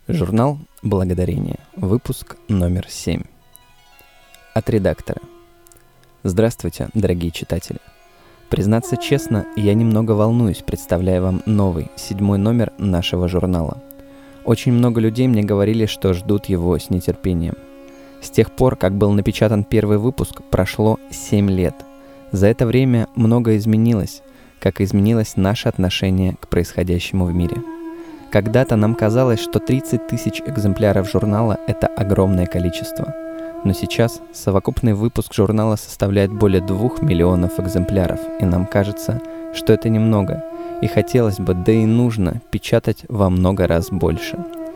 Журнал «Благодарение». Выпуск номер 7. От редактора. Здравствуйте, дорогие читатели. Признаться честно, я немного волнуюсь, представляя вам новый, 7-й номер нашего журнала. Очень много людей мне говорили, что ждут его с нетерпением. С тех пор, как был напечатан первый выпуск, прошло 7 лет. За это время многое изменилось, как изменилось наше отношение к происходящему в мире. Когда-то нам казалось, что 30 тысяч экземпляров журнала – это огромное количество. Но сейчас совокупный выпуск журнала составляет более 2 миллионов экземпляров, и нам кажется, что это немного, и хотелось бы, да и нужно, печатать во много раз больше.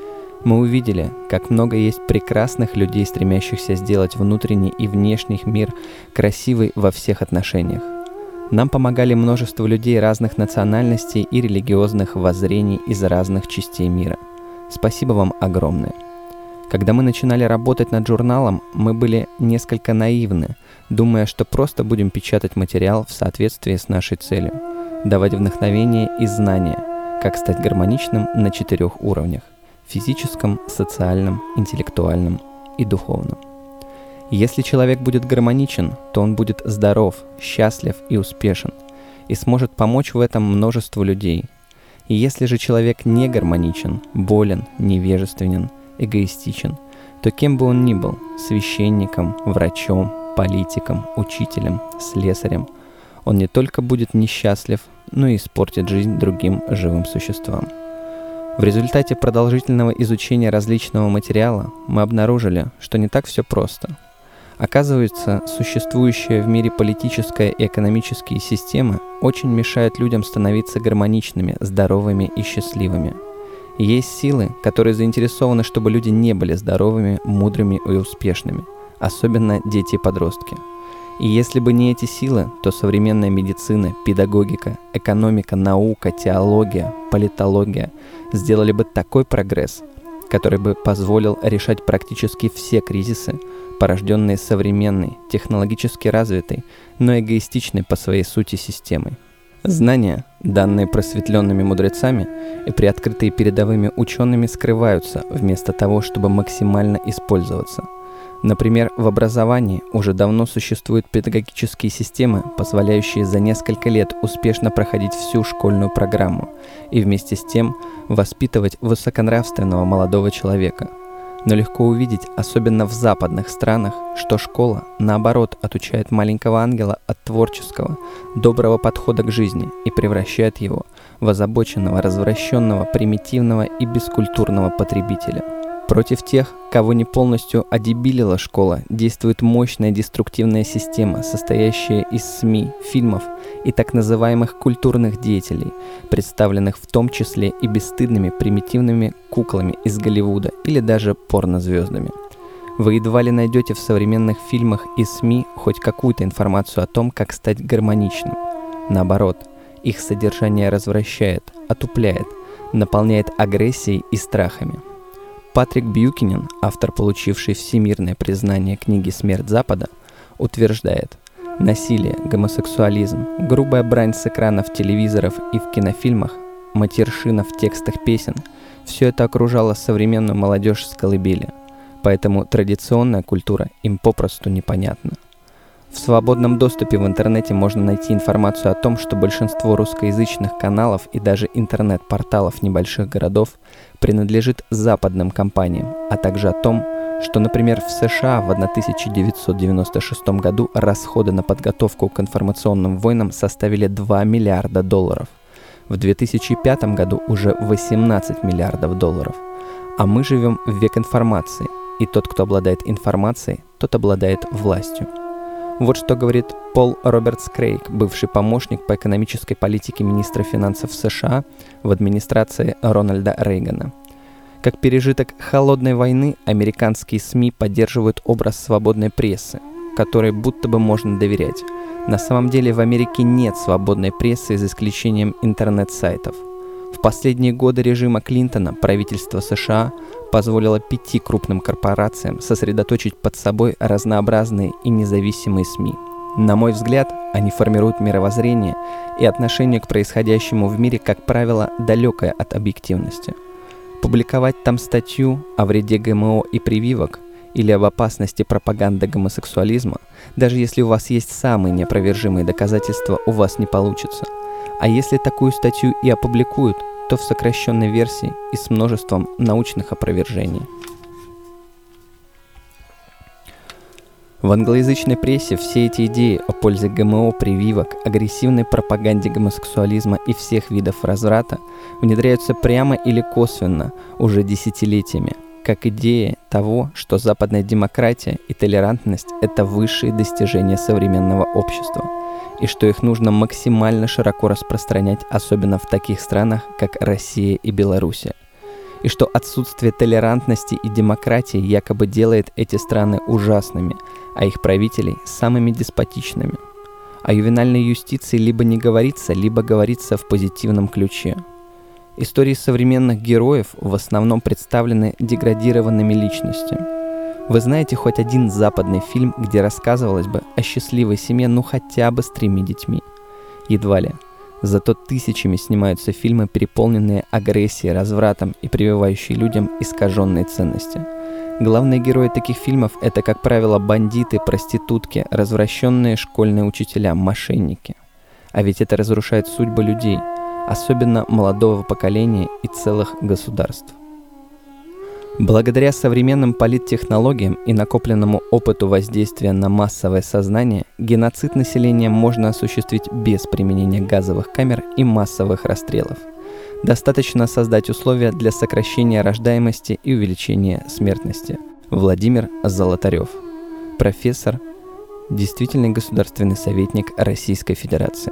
Мы увидели, как много есть прекрасных людей, стремящихся сделать внутренний и внешний мир красивый во всех отношениях. Нам помогали множество людей разных национальностей и религиозных воззрений из разных частей мира. Спасибо вам огромное. Когда мы начинали работать над журналом, мы были несколько наивны, думая, что просто будем печатать материал в соответствии с нашей целью, давать вдохновение и знания, как стать гармоничным на 4 уровнях – физическом, социальном, интеллектуальном и духовном. Если человек будет гармоничен, то он будет здоров, счастлив и успешен, и сможет помочь в этом множеству людей. И если же человек не гармоничен, болен, невежественен, эгоистичен, то кем бы он ни был – священником, врачом, политиком, учителем, слесарем – он не только будет несчастлив, но и испортит жизнь другим живым существам. В результате продолжительного изучения различного материала мы обнаружили, что не так все просто. Оказывается, существующие в мире политическая и экономические системы очень мешают людям становиться гармоничными, здоровыми и счастливыми. Есть силы, которые заинтересованы, чтобы люди не были здоровыми, мудрыми и успешными, особенно дети и подростки. И если бы не эти силы, то современная медицина, педагогика, экономика, наука, теология, политология сделали бы такой прогресс, который бы позволил решать практически все кризисы, порожденные современной, технологически развитой, но эгоистичной по своей сути системой. Знания, данные просветленными мудрецами и приоткрытые передовыми учеными, скрываются вместо того, чтобы максимально использоваться. Например, в образовании уже давно существуют педагогические системы, позволяющие за несколько лет успешно проходить всю школьную программу и вместе с тем воспитывать высоконравственного молодого человека. Но легко увидеть, особенно в западных странах, что школа, наоборот, отучает маленького ангела от творческого, доброго подхода к жизни и превращает его в озабоченного, развращенного, примитивного и бескультурного потребителя. Против тех, кого не полностью одебилила школа, действует мощная деструктивная система, состоящая из СМИ, фильмов и так называемых культурных деятелей, представленных в том числе и бесстыдными примитивными куклами из Голливуда или даже порнозвездами. Вы едва ли найдете в современных фильмах и СМИ хоть какую-то информацию о том, как стать гармоничным. Наоборот, их содержание развращает, отупляет, наполняет агрессией и страхами. Патрик Бьюкинен, автор, получивший всемирное признание книги «Смерть Запада», утверждает: насилие, гомосексуализм, грубая брань с экранов телевизоров и в кинофильмах, матершина в текстах песен – все это окружало современную молодежь с колыбели, поэтому традиционная культура им попросту непонятна. В свободном доступе в интернете можно найти информацию о том, что большинство русскоязычных каналов и даже интернет-порталов небольших городов принадлежит западным компаниям, а также о том, что, например, в США в 1996 году расходы на подготовку к информационным войнам составили $2 миллиарда. В 2005 году уже 18 миллиардов долларов. А мы живем в век информации, и тот, кто обладает информацией, тот обладает властью. Вот что говорит Пол Робертс Крейг, бывший помощник по экономической политике министра финансов США в администрации Рональда Рейгана. Как пережиток холодной войны, американские СМИ поддерживают образ свободной прессы, которой будто бы можно доверять. На самом деле в Америке нет свободной прессы, за исключением интернет-сайтов. В последние годы режима Клинтона правительство США позволило 5 крупным корпорациям сосредоточить под собой разнообразные и независимые СМИ. На мой взгляд, они формируют мировоззрение и отношение к происходящему в мире, как правило, далекое от объективности. Публиковать там статью о вреде ГМО и прививок или об опасности пропаганды гомосексуализма, даже если у вас есть самые неопровержимые доказательства, у вас не получится. А если такую статью и опубликуют, то в сокращенной версии и с множеством научных опровержений. В англоязычной прессе все эти идеи о пользе ГМО, прививок, агрессивной пропаганде гомосексуализма и всех видов разврата внедряются прямо или косвенно уже десятилетиями, как идея того, что западная демократия и толерантность – это высшие достижения современного общества, и что их нужно максимально широко распространять, особенно в таких странах, как Россия и Белоруссия, и что отсутствие толерантности и демократии якобы делает эти страны ужасными, а их правителей самыми деспотичными. О ювенальной юстиции либо не говорится, либо говорится в позитивном ключе. Истории современных героев в основном представлены деградированными личностями. Вы знаете хоть один западный фильм, где рассказывалось бы о счастливой семье, ну хотя бы с 3 детьми? Едва ли. Зато тысячами снимаются фильмы, переполненные агрессией, развратом и прививающие людям искаженные ценности. Главные герои таких фильмов – это, как правило, бандиты, проститутки, развращенные школьные учителя, мошенники. А ведь это разрушает судьбы людей, особенно молодого поколения и целых государств. Благодаря современным политтехнологиям и накопленному опыту воздействия на массовое сознание, геноцид населения можно осуществить без применения газовых камер и массовых расстрелов. Достаточно создать условия для сокращения рождаемости и увеличения смертности. Владимир Золотарев, профессор, действительный государственный советник Российской Федерации.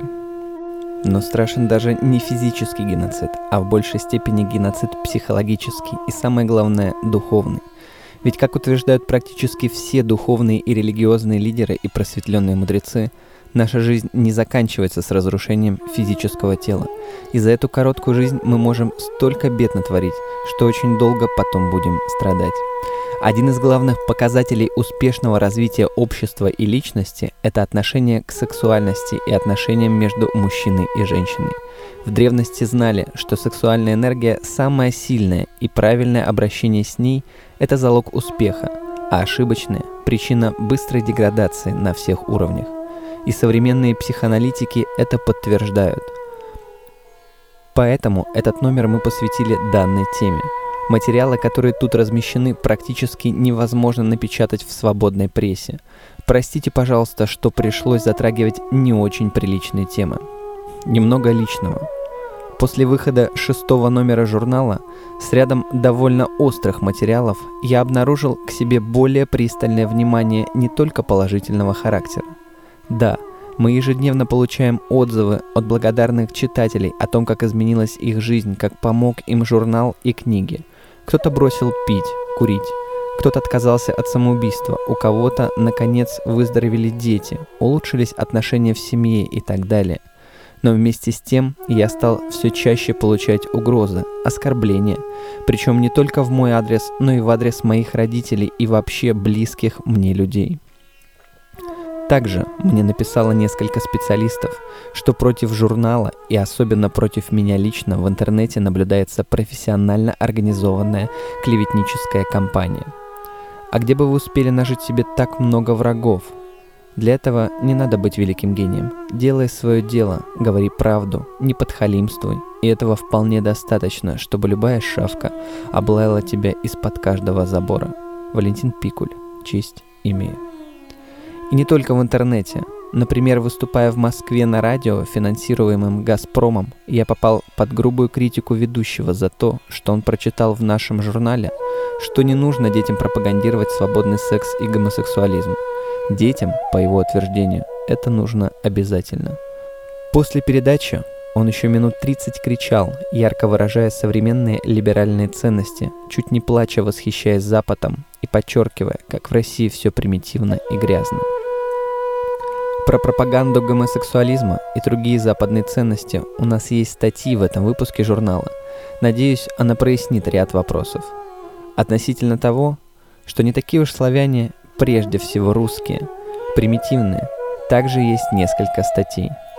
Но страшен даже не физический геноцид, а в большей степени геноцид психологический и, самое главное, духовный. Ведь, как утверждают практически все духовные и религиозные лидеры и просветленные мудрецы, наша жизнь не заканчивается с разрушением физического тела. И за эту короткую жизнь мы можем столько бед натворить, что очень долго потом будем страдать. Один из главных показателей успешного развития общества и личности – это отношение к сексуальности и отношениям между мужчиной и женщиной. В древности знали, что сексуальная энергия самая сильная, и правильное обращение с ней – это залог успеха, а ошибочное – причина быстрой деградации на всех уровнях. И современные психоаналитики это подтверждают. Поэтому этот номер мы посвятили данной теме. Материалы, которые тут размещены, практически невозможно напечатать в свободной прессе. Простите, пожалуйста, что пришлось затрагивать не очень приличные темы. Немного личного. После выхода 6-го номера журнала с рядом довольно острых материалов я обнаружил к себе более пристальное внимание не только положительного характера. Да, мы ежедневно получаем отзывы от благодарных читателей о том, как изменилась их жизнь, как помог им журнал и книги. Кто-то бросил пить, курить, кто-то отказался от самоубийства, у кого-то, наконец, выздоровели дети, улучшились отношения в семье и так далее. Но вместе с тем я стал все чаще получать угрозы, оскорбления, причем не только в мой адрес, но и в адрес моих родителей и вообще близких мне людей. Также мне написало несколько специалистов, что против журнала и особенно против меня лично в интернете наблюдается профессионально организованная клеветническая кампания. А где бы вы успели нажить себе так много врагов? Для этого не надо быть великим гением. Делай свое дело, говори правду, не подхалимствуй, и этого вполне достаточно, чтобы любая шавка облаяла тебя из-под каждого забора. Валентин Пикуль. Честь имею. И не только в интернете. Например, выступая в Москве на радио, финансируемым «Газпромом», я попал под грубую критику ведущего за то, что он прочитал в нашем журнале, что не нужно детям пропагандировать свободный секс и гомосексуализм. Детям, по его утверждению, это нужно обязательно. После передачи он еще минут 30 кричал, ярко выражая современные либеральные ценности, чуть не плача, восхищаясь Западом и подчеркивая, как в России все примитивно и грязно. Про пропаганду гомосексуализма и другие западные ценности у нас есть статьи в этом выпуске журнала. Надеюсь, она прояснит ряд вопросов. Относительно того, что не такие уж славяне, прежде всего русские, примитивные, также есть несколько статей.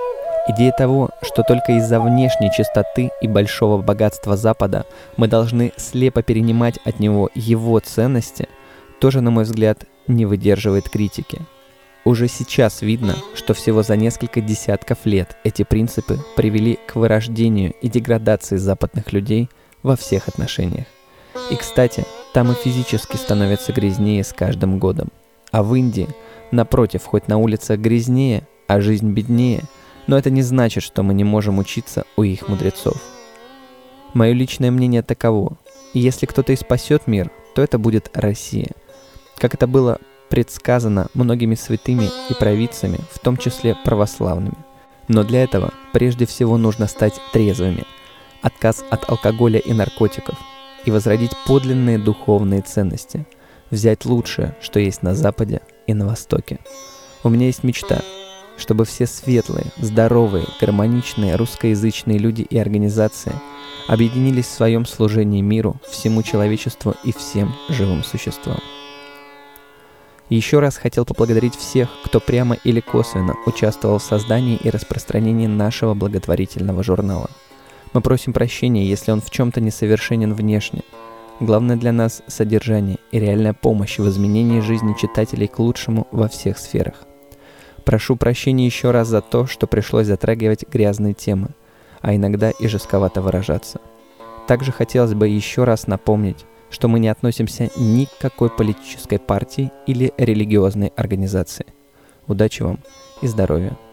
Идея того, что только из-за внешней чистоты и большого богатства Запада мы должны слепо перенимать от него его ценности, тоже, на мой взгляд, не выдерживает критики. Уже сейчас видно, что всего за несколько десятков лет эти принципы привели к вырождению и деградации западных людей во всех отношениях. И, кстати, там и физически становится грязнее с каждым годом. А в Индии, напротив, хоть на улицах грязнее, а жизнь беднее, но это не значит, что мы не можем учиться у их мудрецов. Мое личное мнение таково: если кто-то и спасет мир, то это будет Россия. Как это было предсказано многими святыми и провидцами, в том числе православными. Но для этого прежде всего нужно стать трезвыми, отказ от алкоголя и наркотиков, и возродить подлинные духовные ценности, взять лучшее, что есть на Западе и на Востоке. У меня есть мечта, чтобы все светлые, здоровые, гармоничные русскоязычные люди и организации объединились в своем служении миру, всему человечеству и всем живым существам. Еще раз хотел поблагодарить всех, кто прямо или косвенно участвовал в создании и распространении нашего благотворительного журнала. Мы просим прощения, если он в чем-то несовершенен внешне. Главное для нас – содержание и реальная помощь в изменении жизни читателей к лучшему во всех сферах. Прошу прощения еще раз за то, что пришлось затрагивать грязные темы, а иногда и жестковато выражаться. Также хотелось бы еще раз напомнить, что мы не относимся ни к какой политической партии или религиозной организации. Удачи вам и здоровья!